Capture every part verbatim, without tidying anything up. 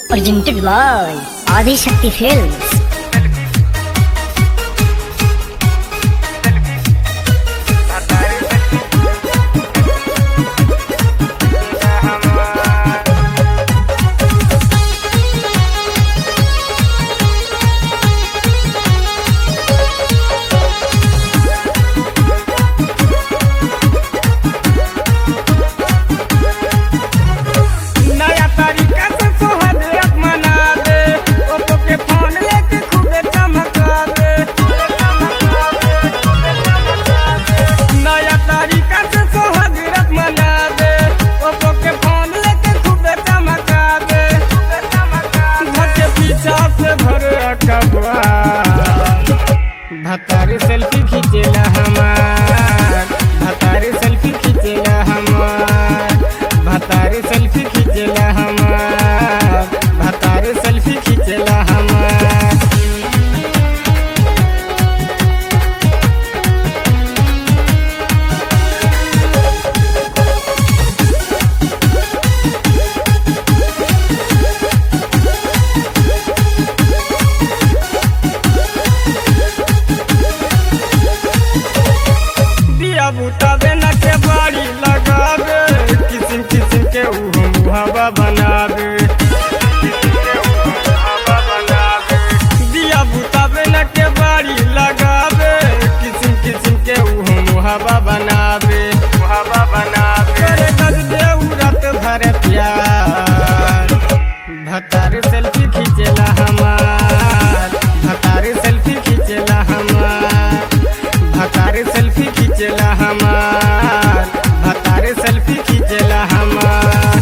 Presented by Adi Shakti Films. नया तरीका से सोहदत मना दे, ओप्पो के फोन लेके खूबे चमका दे। नया तरीका से सोहदत मना दे, ओप्पो के फोन लेके खूबे चमका दे। घर के पीछा से भरे अखबार, भतारी सेल्फी खींचेला हमार, भतारी सेल्फी खींचेला हमार, भतारी सेल्फी खींचेला हमार, भतारी सेल्फी खींचेला हमार। दिया बुतावे न के बाड़ी लगावे, किसिम किसिम के उहो मुहावा बनावे। दिया बुतावे न के बाड़ी लगावे, किसिम किसिम के उहो मुहावा बनावे, मुहावा बनावे। करे गज देउरत भरे प्यार, भतारी सेल्फी खींचेला हमार, भतारी सेल्फी खींचेला हमार, भतारी सेल्फी खींचेला हमार, भतारी सेल्फी खींचेला हमार।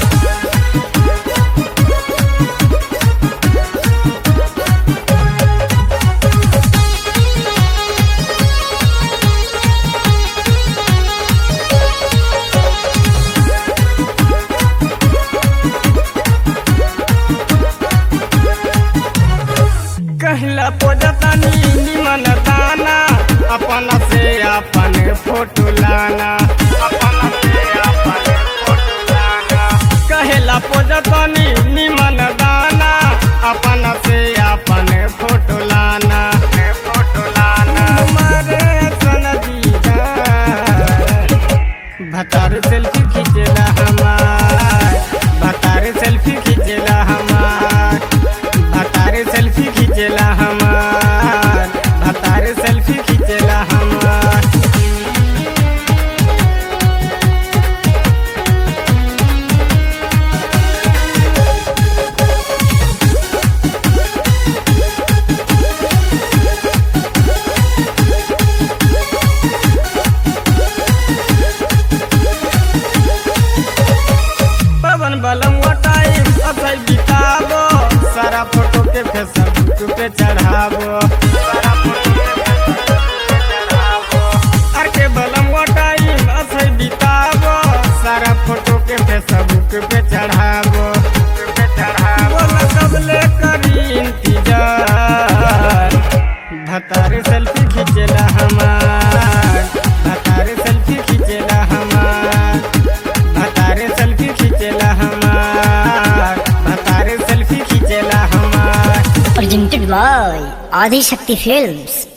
कहला पोजतानी निमन दाना, अपना से अपन फोटो लाना, अपना से अपन फोटो लाना। कहला पोजतानी निमन दाना, अपना से अपन फोटो लाना, फोटो लाना। मारे सनदीदा, भतारी सेल्फी खींचेला हमार, भतारी सेल्फी खींचेला हमार, भतारी सेल्फी खींचेला हमार, भतारी सेल्फी खींचेला हमार। पवन बलम टाइम असै बिताबो, सारा फोटो के फेसबुक पे चढ़ाबो, सारा फोटो के फेसबुक पे चढ़ाबो। अर के बलम टाइम असै बिताबो, सारा फोटो के फेसबुक पे चढ़ाबो, पे चढ़ाबो। बोला कबले करी इंतजार, भतारी सेल्फी खींचेला हमार, भतारी सेल्फी खींचेला हमार, भतारी सेल्फी खींचेला हमार, भतारी सेल्फी खींचेला हमार। Presented by Adi Shakti Films.